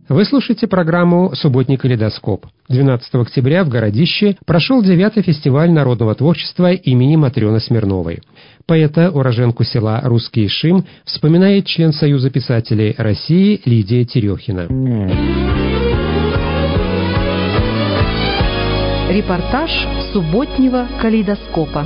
Вы слушаете программу «Субботний калейдоскоп». 12 октября в Городище прошел 9-й фестиваль народного творчества имени Матрёны Смирновой. Поэта, уроженку села Русский Шим, вспоминает член Союза писателей России Лидия Терехина. Репортаж субботнего калейдоскопа.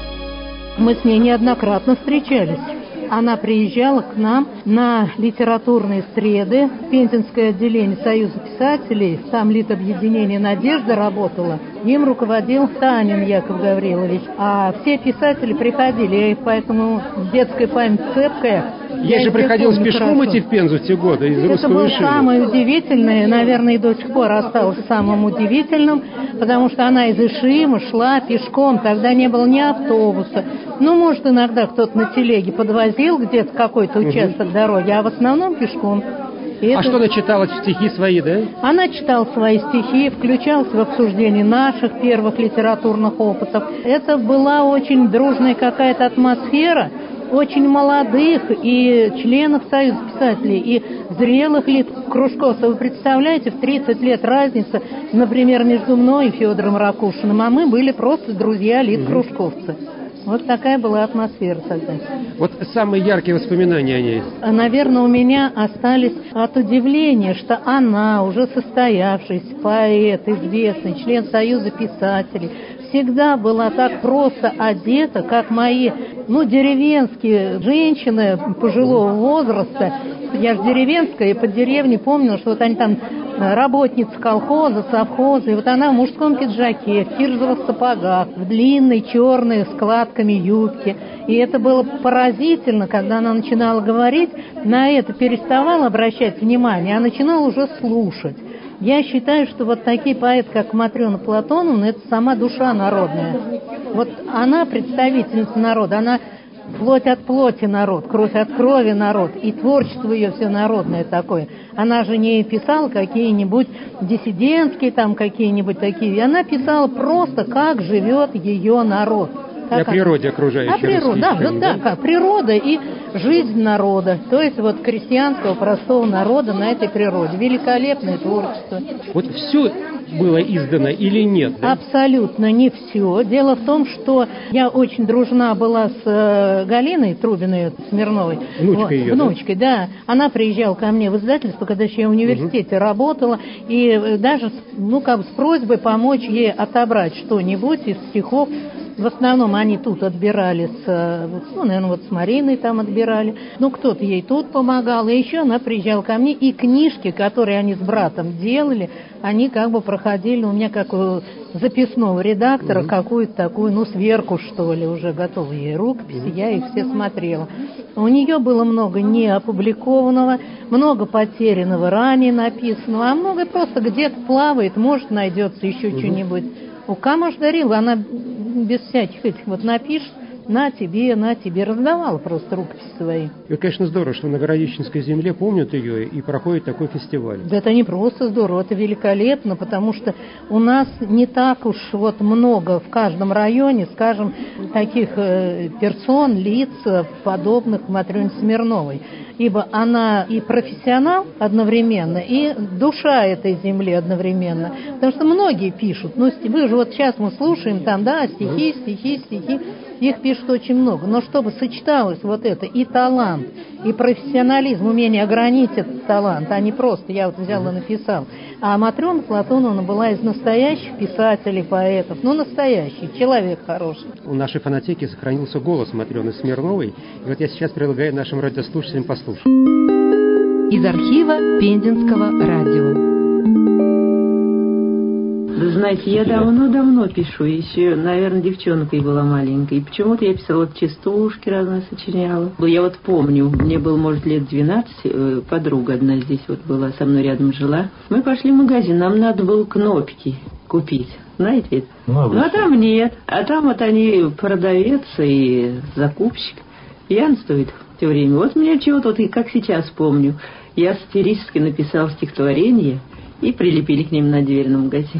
Мы с ней неоднократно встречались. Она приезжала к нам на литературные среды. Пензенское отделение Союза писателей, там литобъединение «Надежда» работала. Им руководил Танин Яков Гаврилович. А все писатели приходили, я их поэтому детская память цепкая. Я же приходилось пешком идти в Пензу в те годы из Русского Шима. Это было самое удивительное, наверное, и до сих пор осталось самым удивительным, потому что она из Ишима шла пешком, тогда не было ни автобуса. Ну, может, иногда кто-то на телеге подвозил где-то какой-то участок дороги, а в основном пешком. Что она читала, стихи свои, да? Она читала свои стихи, включалась в обсуждение наших первых литературных опытов. Это была очень дружная какая-то атмосфера, очень молодых и членов Союза писателей, и зрелых кружков. Вы представляете, в 30 лет разница, например, между мной и Федором Ракушиным, а мы были просто друзья лит-кружковцы. Вот такая была атмосфера тогда. Вот самые яркие воспоминания о ней? Наверное, у меня остались от удивления, что она, уже состоявшийся поэт, известный, член Союза писателей, всегда была так просто одета, как мои, деревенские женщины пожилого возраста. Я же деревенская, и по деревне помнила, что вот они там работницы колхоза, совхоза, и вот она в мужском пиджаке, в кирзовых сапогах, в длинной черной складками юбке. И это было поразительно, когда она начинала говорить, на это переставала обращать внимание, а начинала уже слушать. Я считаю, что вот такие поэты, как Матрёна Платоновна, это сама душа народная. Вот она представительница народа, она плоть от плоти народ, кровь от крови народ, и творчество ее все народное такое. Она же не писала какие-нибудь диссидентские там какие-нибудь такие, она писала просто, как живет ее народ. О природе окружающей. О природе, да, природа и жизнь народа. То есть вот крестьянского простого народа на этой природе. Великолепное творчество. Вот все было издано или нет? Да? Абсолютно не все. Дело в том, что я очень дружна была с Галиной Трубиной Смирновой. Внучкой ее, внучкой, да. Она приезжала ко мне в издательство, когда еще я в университете работала, и даже с просьбой помочь ей отобрать что-нибудь из стихов. В основном они тут отбирали, наверное, с Мариной там отбирали. Кто-то ей тут помогал. И еще она приезжала ко мне, и книжки, которые они с братом делали, они проходили у меня как у записного редактора какую-то такую, сверху, что ли, уже готовые ей рукописи. Я их все смотрела. У нее было много неопубликованного, много потерянного, ранее написанного, а много просто где-то плавает, может, найдется еще что-нибудь. Камаш дарила, она без всяких этих напишет, на тебе, раздавала просто рукописи свои. И, конечно, здорово, что на Городищенской земле помнят ее и проходит такой фестиваль. Да это не просто здорово, это великолепно, потому что у нас не так уж много в каждом районе, скажем, таких персон, лиц, подобных Матрёне Смирновой. Ибо она и профессионал одновременно, и душа этой земли одновременно. Потому что многие пишут. Вы же сейчас мы слушаем там, стихи. Их пишут очень много. Но чтобы сочеталось это и талант, и профессионализм, умение ограничить этот талант, а не просто я взял и написал. А Матрёна Платоновна была из настоящих писателей, поэтов. Настоящий, человек хороший. У нашей фонотеки сохранился голос Матрёны Смирновой. И я сейчас предлагаю нашим радиослушателям послушать. Из архива Пензенского радио. Вы знаете, я давно пишу, еще, наверное, девчонкой была маленькой. И почему-то я писала частушки разные, сочиняла. Я помню, мне было, может, лет 12, подруга одна здесь была, со мной рядом жила. Мы пошли в магазин, нам надо было кнопки купить. Знаете это? А там нет. А там они продавец и закупщик. Пьянствует все время. Мне чего-то, и как сейчас помню, я сатирически написала стихотворение и прилепили к ним на дверь на магазин.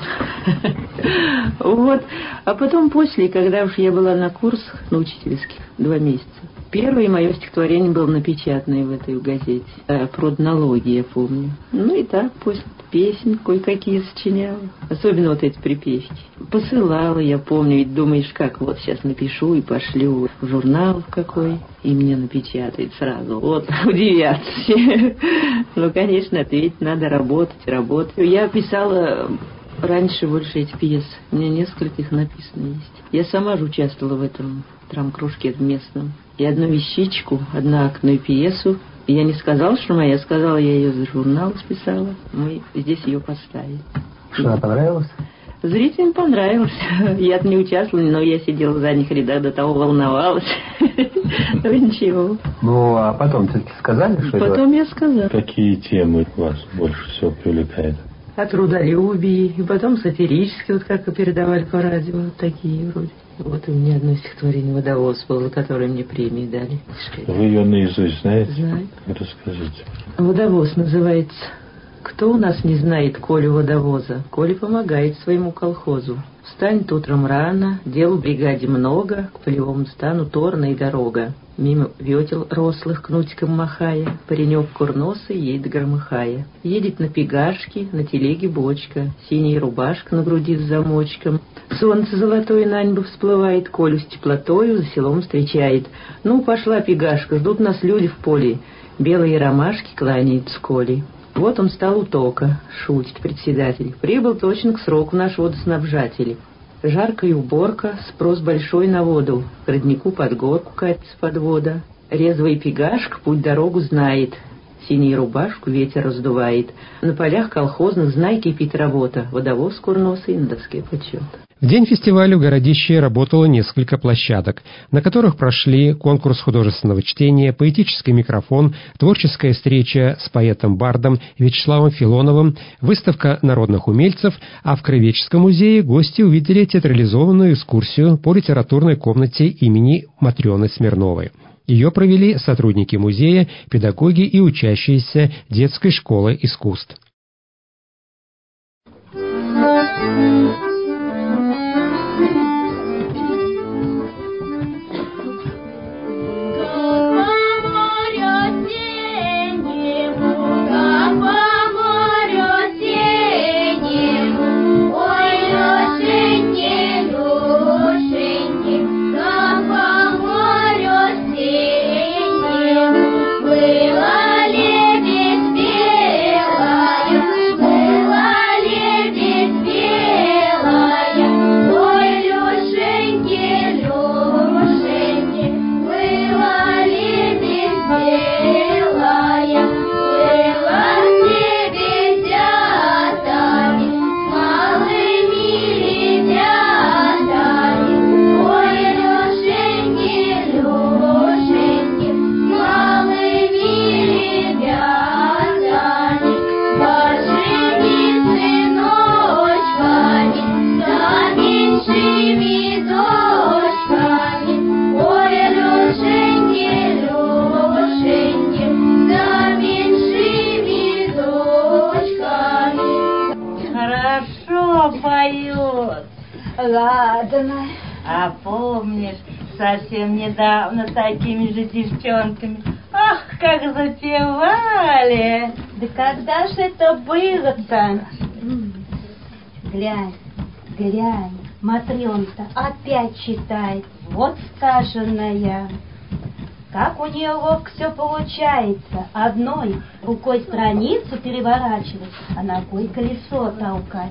А потом после, когда уж я была на курсах, на учительских, 2 месяца, Первое мое стихотворение было напечатанное в этой газете. Проднологи, я помню. Ну и так, после песен кое-какие сочиняла. Особенно вот эти припевки. Посылала, я помню, ведь думаешь, как вот сейчас напишу и пошлю в журнал какой, и мне напечатает сразу. Вот, удивятся все. Ну, конечно, ответить надо работать. Я писала раньше больше эти пьесы. У меня несколько их написано есть. Я сама же участвовала в этом драм-кружке местном. И одну вещичку, одноактную пьесу. И я не сказала, что моя, я сказала, я ее за журнал списала. Мы здесь ее поставили. Что, она понравилась? Зрителям понравилось. Я-то не участвовала, но я сидела в задних рядах, до того волновалась. Ну ничего. Ну, а потом все-таки сказали, что это? Потом я сказала. Какие темы вас больше всего привлекают? О трудолюбии, и потом сатирические, вот как передавали по радио, вот такие вроде. Вот у меня одно стихотворение «Водовоз» было, за которое мне премии дали. Вы ее наизусть знаете? Знаю. Расскажите. «Водовоз» называется. Кто у нас не знает Колю водовоза? Коля помогает своему колхозу. Встанет утром рано, дел в бригаде много, к полевому стану торная дорога. Мимо ветел рослых кнутиком махая, паренек курносый едет громыхая. Едет на пегашке, на телеге бочка, синяя рубашка на груди с замочком. Солнце золотое на небо всплывает, Колю с теплотою за селом встречает. Ну, пошла пегашка, ждут нас люди в поле, белые ромашки кланяются Коле. Вот он стал у тока, шутит председатель. Прибыл точно к сроку наш водоснабжатель. Жаркая уборка, спрос большой на воду. К роднику под горку катится подвода. Резвая пегашка путь-дорогу знает. Синюю рубашку ветер раздувает. На полях колхозных, знай, кипит работа. Водовоз курносый на доске почета. В день фестиваля в Городище работало несколько площадок, на которых прошли конкурс художественного чтения, поэтический микрофон, творческая встреча с поэтом-бардом Вячеславом Филоновым, выставка народных умельцев, а в Краеведческом музее гости увидели театрализованную экскурсию по литературной комнате имени Матрёны Смирновой. Ее провели сотрудники музея, педагоги и учащиеся детской школы искусств. Ладно. А помнишь, совсем недавно такими же девчонками, ах, как запевали. Да когда же это было-то? Глянь, глянь, Матрёна-то опять читает. Вот сказанная. Как у нее ловко все получается. Одной рукой страницу переворачивать, а ногой колесо толкать.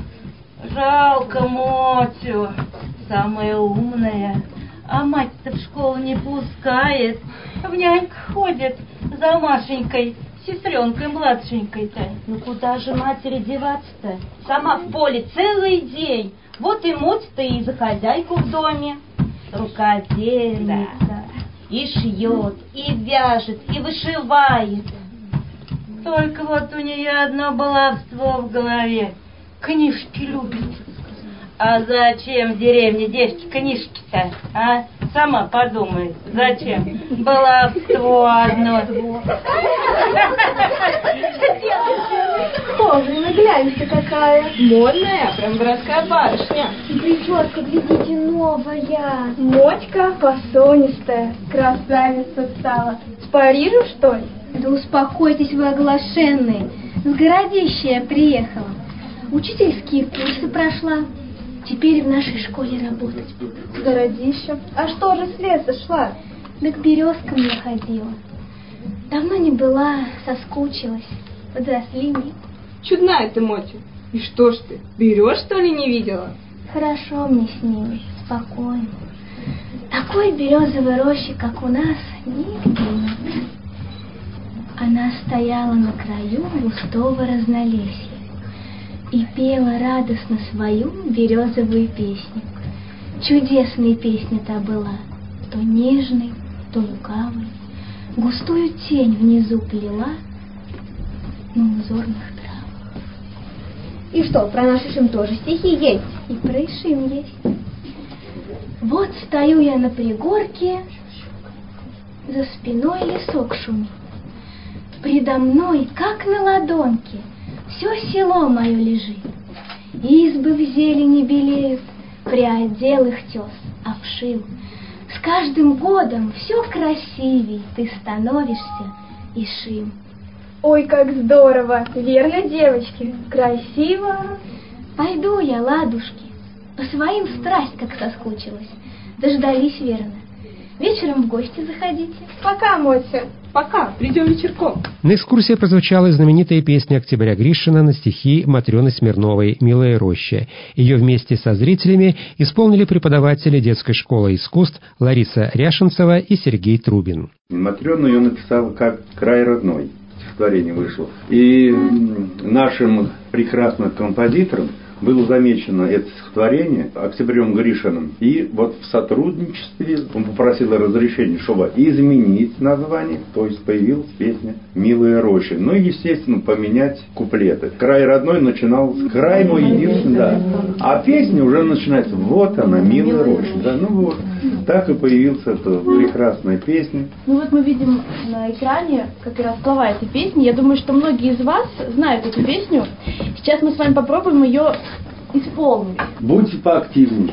Жалко Мотю, самая умная, а мать-то в школу не пускает, в няньку ходит за Машенькой, сестренкой-младшенькой-то. Ну куда же матери деваться-то? Сама в поле целый день, вот и Мотя-то и за хозяйку в доме. Рукодельница, да. И шьет, и вяжет, и вышивает. Только вот у нее одно баловство в голове. Книжки любит. А зачем в деревне девки книжки-то, а? Сама подумай, зачем? Баловство одно. Боже, гляньте какая. Модная, прям городская барышня. прическа, глядите, новая. Мотька фасонистая, красавица стала. С Парижа, что ли? Да успокойтесь вы, оглашенные. С городища я приехала. Учительские курсы прошла. Теперь в нашей школе работать буду. С городища? А что же с леса шла? Да к березкам я ходила. Давно не была, соскучилась. Подросли мне. Чудная ты, Мотя. И что ж ты, берешь, что ли, не видела? Хорошо мне с ними, спокойно. Такой березовой рощи, как у нас, нигде нет. Она стояла на краю густого разнолесья и пела радостно свою березовую песню. Чудесная песня-то была, то нежной, то лукавой, густую тень внизу плела на узорных травах. И что, про наш Ишим тоже стихи есть? И про Ишим есть. Вот стою я на пригорке, за спиной лесок шумит. Предо мной, как на ладонке, все село мое лежит. Избы в зелени белеют, приодел их тес, обшил. С каждым годом все красивей ты становишься, Ишим. Ой, как здорово! Верно, девочки? Красиво! Пойду я, ладушки, по своим страсть как соскучилась. Дождались, верно. Вечером в гости заходите. Пока, Мотя. Пока, придем вечерком. На экскурсии прозвучала знаменитая песня Октября Гришина на стихи Матрёны Смирновой «Милая роща». Ее вместе со зрителями исполнили преподаватели детской школы искусств Лариса Ряшенцева и Сергей Трубин. Матрёну ее написала как «Край родной». Стихотворение вышло. И нашим прекрасным композитором было замечено это стихотворение Октябрем Гришиным. И вот в сотрудничестве он попросил разрешения, чтобы изменить название, то есть появилась песня «Милая роща». Ну и, естественно, поменять куплеты. «Край родной» начинался «Край мой единственный», да. А песня уже начинается «Вот она, милая роща». Да, ну вот. Так и появилась эта прекрасная песня. Ну вот мы видим на экране как раз слова этой песни. Я думаю, что многие из вас знают эту песню. Сейчас мы с вами попробуем ее исполнить. Будьте поактивнее.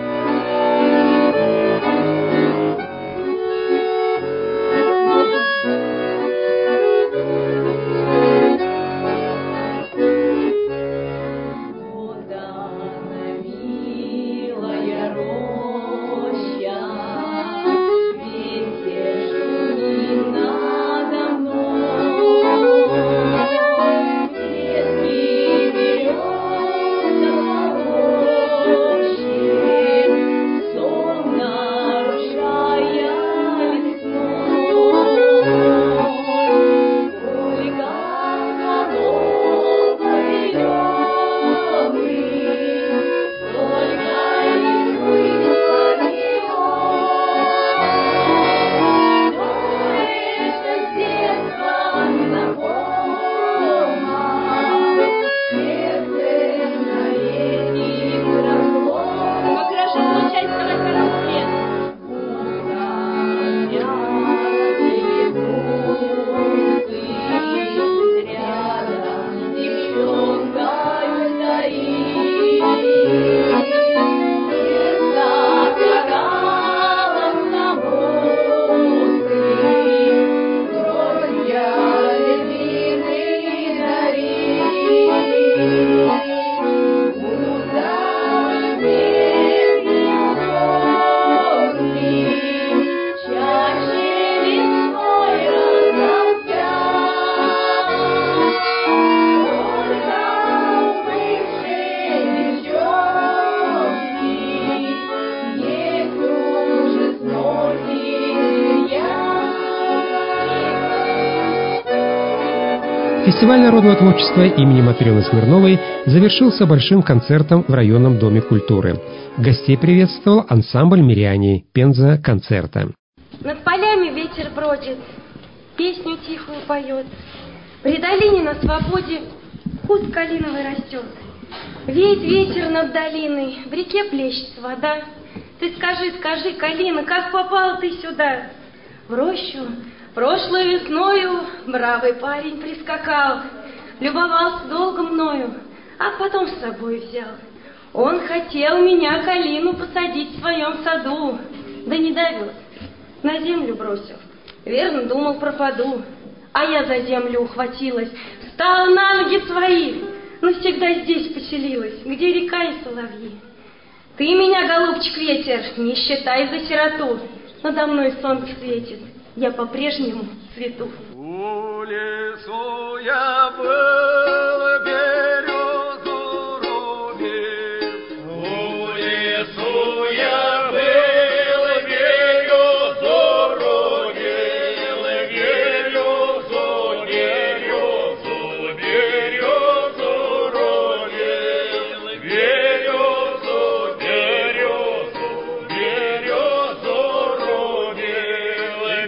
Фестиваль народного творчества имени Матрёны Смирновой завершился большим концертом в районном доме культуры. Гостей приветствовал ансамбль «Миряне» Пенза концерта. Над полями ветер бродит, песню тихую поет. При долине на свободе куст калиновый растет. Веет ветер над долиной, в реке плещется вода. Ты скажи, скажи, Калина, как попал ты сюда? В рощу прошлой весною бравый парень прискакал, любовался долго мною, а потом с собой взял. Он хотел меня, калину, посадить в своем саду, да не довез, на землю бросил. Верно, думал, пропаду. А я за землю ухватилась, встала на ноги свои, навсегда здесь поселилась, где река и соловьи. Ты меня, голубчик ветер, не считай за сироту, надо мной солнце светит, я по-прежнему цвету. У лесу я был, березу рубил. У лесу я был, березу рубил. Березу, березу, березу рубил. Березу, березу, березу рубил.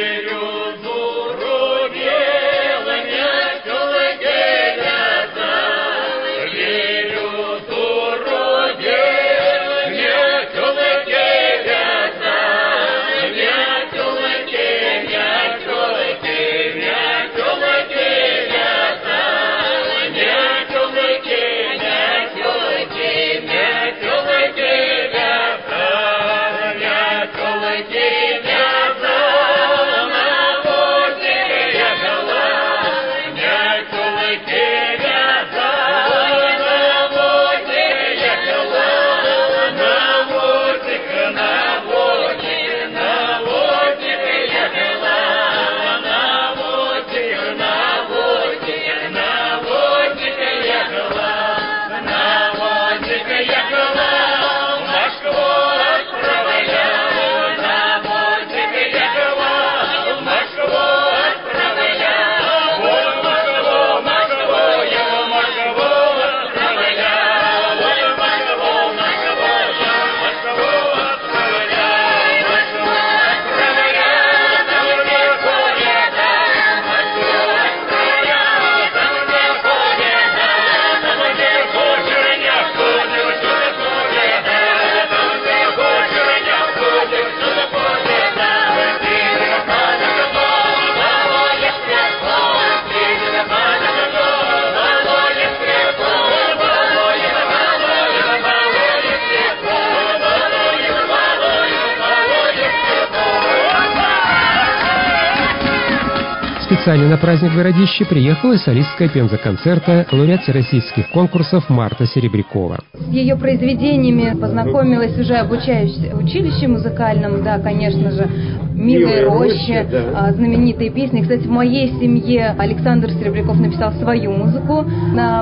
Специально на праздник в городище приехала и солистская пенза-концерта, лауреат всероссийских конкурсов Марта Серебрякова. С ее произведениями познакомилась уже обучаясь в училище музыкальном, да, конечно же, «Милые рощи», да. Знаменитые песни. Кстати, в моей семье Александр Серебряков написал свою музыку на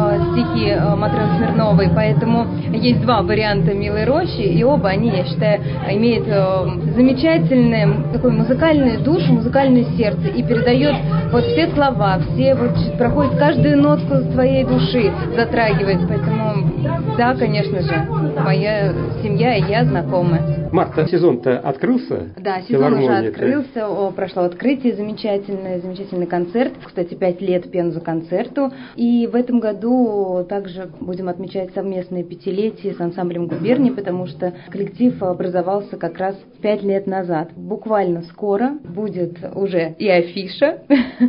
стихи Матрёны Смирновой, поэтому есть два варианта «Милой рощи», и оба они, я считаю, имеют замечательную такую музыкальную душу, музыкальное сердце, и передает вот все слова, все вот проходит каждую нотку своей души, затрагивает, поэтому да, конечно же, моя семья и я знакомы. Марта, сезон-то открылся? Да, сезон уже открылся, прошло открытие, замечательный концерт. Кстати, 5 лет Пенза-концерту. И в этом году также будем отмечать совместное 5-летие с ансамблем «Губерния», потому что коллектив образовался как раз 5 лет назад. Буквально скоро будет уже и афиша,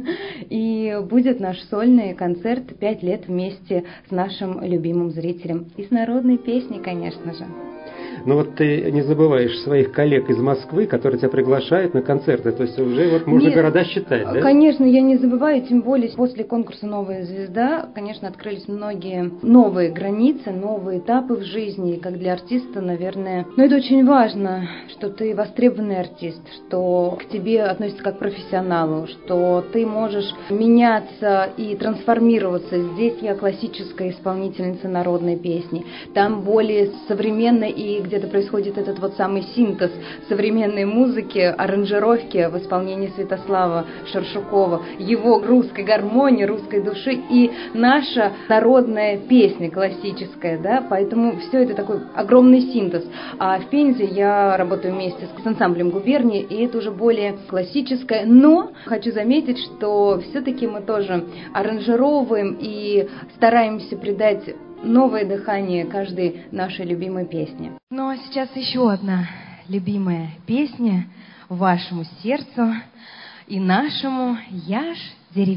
и будет наш сольный концерт 5 лет вместе с нашим любимым зрителем. И с народной песней, конечно же. Но вот ты не забываешь своих коллег из Москвы, которые тебя приглашают на концерты, то есть уже вот можно города считать, да? Конечно, я не забываю, тем более после конкурса «Новая звезда», конечно, открылись многие новые границы, новые этапы в жизни, и как для артиста, наверное, но это очень важно, что ты востребованный артист, что к тебе относятся как к профессионалу, что ты можешь меняться и трансформироваться. Здесь я классическая исполнительница народной песни, там более современная, и где-то происходит этот вот самый синтез современной музыки, аранжировки в исполнении Святослава Шершукова, его русской гармонии, русской души и наша народная песня классическая, да, поэтому все это такой огромный синтез. А в Пензе я работаю вместе с ансамблем «Губернии», и это уже более классическое, но хочу заметить, что все-таки мы тоже аранжировываем и стараемся придать новое дыхание каждой нашей любимой песни. Ну а сейчас еще одна любимая песня вашему сердцу и нашему «Я ж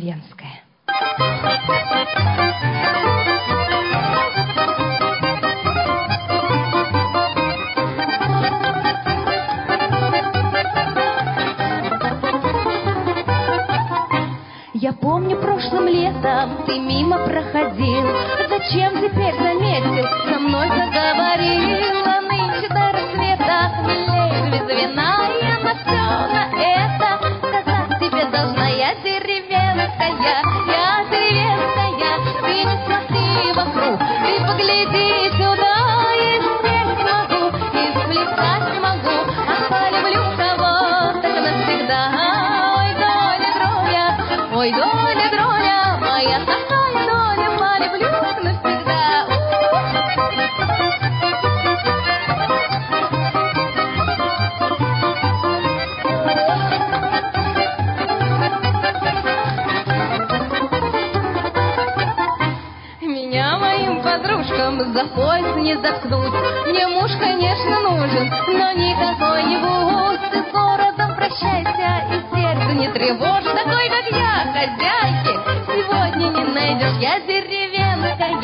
деревенская». мимо проходил, зачем теперь заметил, со мной заговорила. Нынче до рассвета хмелей без вина, я на все на это сказать тебе должна. Я деревенская, ты не смотри вокруг, ты погляди сюда. И спеть могу, и сплясать могу, а полюблю кого так навсегда. Ой, доля, дроля, моя такая доля, полюблю навсегда. Меня моим подружкам за пояс не заткнуть. Мне муж, конечно, нужен, но никакой не гусь. Ты с городом прощайся и сердце не тревожь. Такой, как я, хозяйки, сегодня не найдешь. Я деревенская,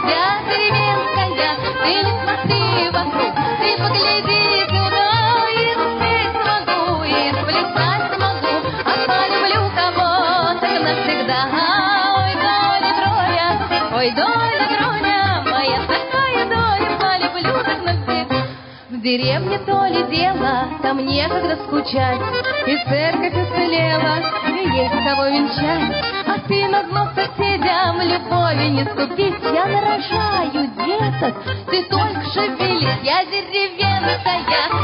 ты не смотри вокруг, ты погляди сюда. И спеть могу, и сплясать могу, а полюблю кого так навсегда. Ой, доля, дроля, моя такая доля, полюблю так навсегда. В деревне то ли дело, там некогда скучать, и церковь уцелела, и есть кого венчать. А ты на дно соседям любови не ступись. Я нарожаю деток, ты только шевелись. Я деревенская,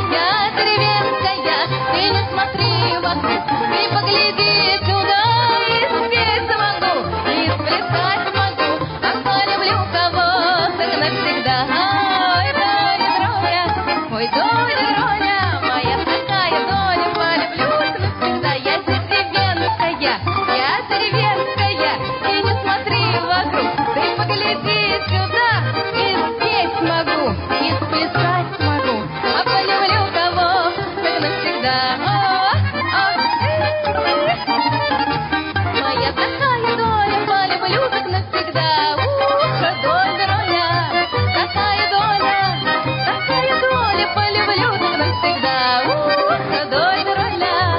ты не смотри вокруг, ты погляди сюда. И спеть могу, и сплясать могу, а полюблю кого так навсегда. Ой, доля, дроля, моя такая доля, полюблю так навсегда. Я деревенская, ты не смотри вокруг, ты погляди сюда. И спеть могу, и сплясать могу, а полюблю кого так навсегда. Моя такая доля, полюблю так навсегда. Доля, дроля, такая доля, полюблю так навсегда. Доля, дроля,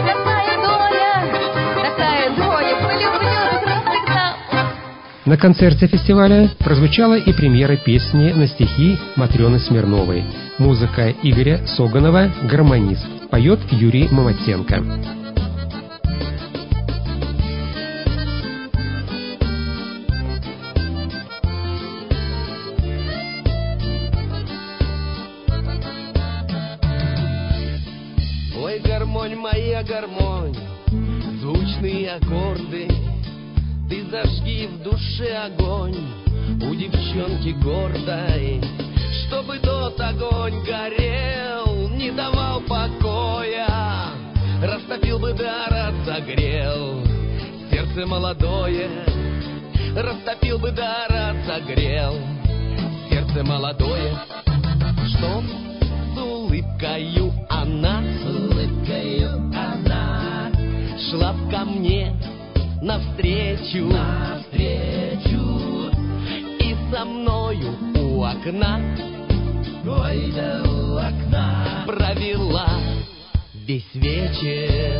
такая доля, полюблю так навсегда. На концерте фестиваля прозвучала и премьера песни на стихи Матрёны Смирновой. Музыка Игоря Соганова, гармонист. Поет Юрий Маматенко. Ой, гармонь моя, гармонь, звучные аккорды, ты зажги в душе огонь у девчонки гордой, чтобы тот огонь горел, не давал покоя, растопил бы да разогрел сердце молодое, растопил бы да разогрел сердце молодое, чтоб с улыбкою она шла б ко мне навстречу, и со мною у окна, ой, да у окна, провела весь вечер.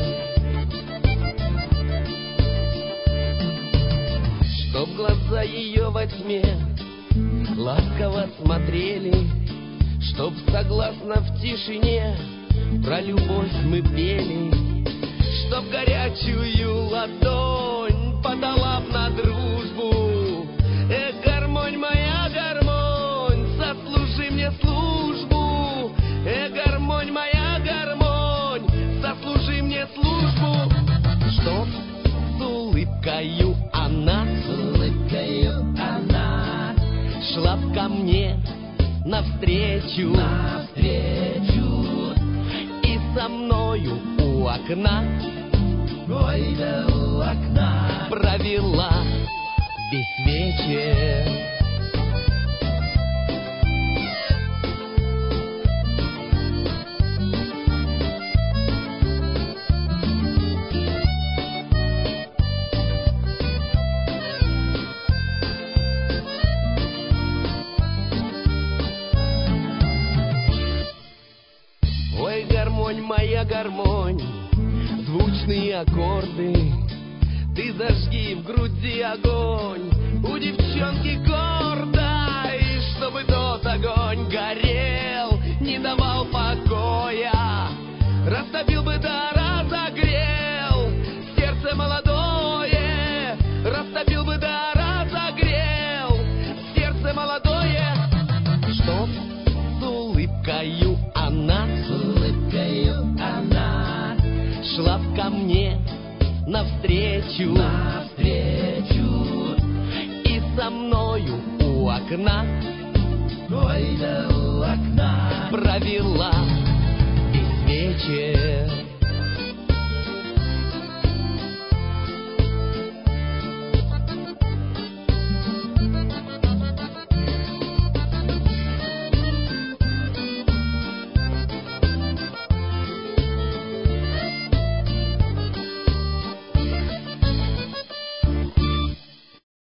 Чтоб глаза ее во тьме ласково смотрели, чтоб согласно в тишине про любовь мы пели, чтоб горячую ладонь подала б на дружбу. Гармонь моя, гармонь, сослужи мне службу. Гармонь моя, гармонь, сослужи мне службу. Чтоб с улыбкою она шла б ко мне навстречу, и со мною у окна, ой, да у окна, провела весь вечер. Ой, гармонь моя, гармонь, звучные аккорды, ты зажги в груди огонь. У девчонки гордой, чтобы тот огонь горел, не давал покоя. Растопил бы да разогрел сердце молодое, растопил бы да разогрел сердце молодое. Что с улыбкою она, шла ко мне навстречу, и со мною у окна, ой, да у окна провела весь вечер.